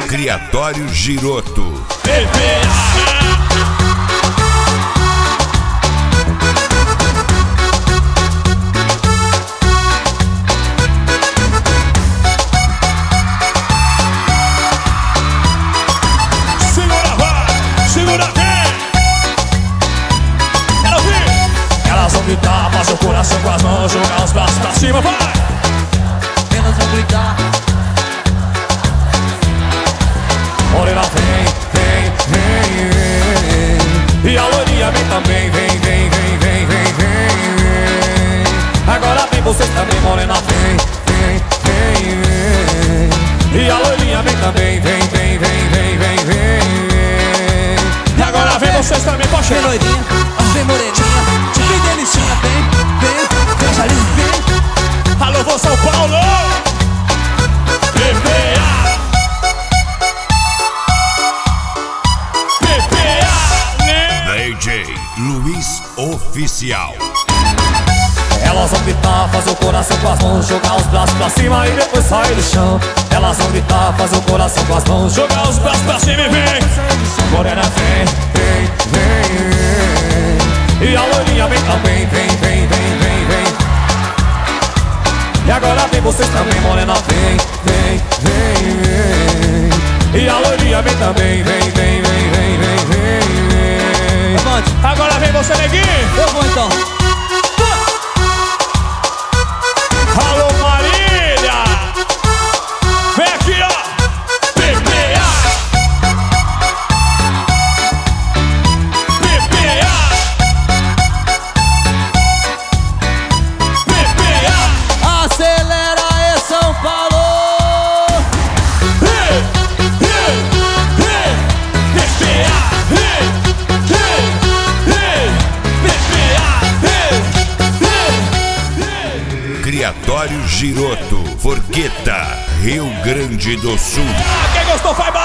Criatório Giroto. Segura, vai, segura, vem. Quero ouvir. Elas vão gritar, fazer o coração com as mãos, jogar os braços pra cima, vai. Elas vão gritar. Morena vem, vem, vem, vem. E a loirinha vem também, vem, vem, vem, vem, vem, vem. Agora vem vocês também, morena vem, vem, vem, vem. E a loirinha vem também, vem, vem, vem, vem, vem, vem. E agora vem vocês também, pode Vem loirinha, vem moreninha, vem delicinha, vem, vem, vem Jalinho, vem. Alô, vou São Paulo! PPA! DJ Luiz Oficial. Elas vão gritar, fazer o coração com as mãos, jogar os braços pra cima e depois sair do chão. Elas vão gritar, fazer o coração com as mãos, jogar os braços pra cima e vem. Morena vem, vem, vem, vem. E a loirinha vem também, vem, vem, vem, vem, vem. E agora vem vocês também, morena vem, vem, vem, vem. E a loirinha vem também, vem, vem, vem, vem, vem, vem, vem. Levante. Agora vem você, neguinho. Eu vou então. Alô, Marília! Vem aqui, ó! PPA! PPA! PPA! Acelera aí, São Paulo! Hey! Hey! Hey! PPA! Hey! Hey! Hey! PPA! Hey! Hey! Hey! Criatório Giroto, Forqueta, Rio Grande do Sul. Quem gostou, faz